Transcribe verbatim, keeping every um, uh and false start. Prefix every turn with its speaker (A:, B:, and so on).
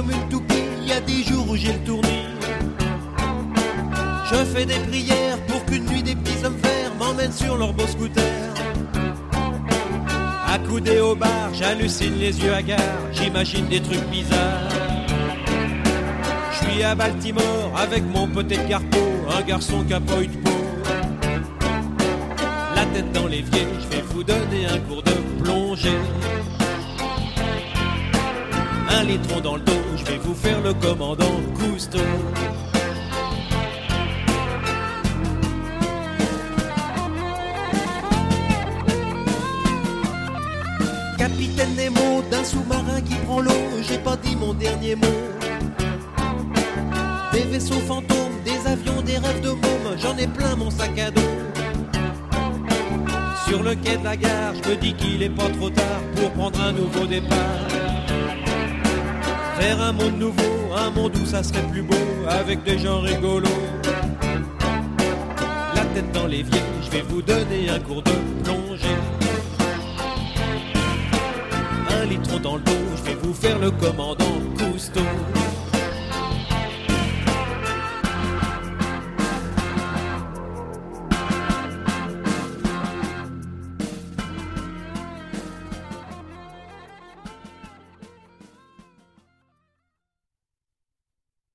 A: comme une toupie, il y a des jours où j'ai le tournis. Je fais des prières pour qu'une nuit des petits hommes verts m'emmènent sur leur beau scooter. Accoudé au bar, j'hallucine les yeux hagards, j'imagine des trucs bizarres. Je suis à Baltimore avec mon poté de Carpo, un garçon qui a pas eu de peau. La tête dans l'évier, je vais vous donner un cours de plongée. Un litron dans le dos, je vais vous faire le commandant Cousteau. Capitaine Nemo d'un sous-marin qui prend l'eau, j'ai pas dit mon dernier mot. Des vaisseaux fantômes, des avions, des rêves de mômes, j'en ai plein mon sac à dos. Sur le quai de la gare, je me dis qu'il est pas trop tard pour prendre un nouveau départ. Faire un monde nouveau, un monde où ça serait plus beau, avec des gens rigolos. La tête dans l'évier, je vais vous donner un cours de plongée. Un litron dans le dos, je vais vous faire le commandant Cousteau.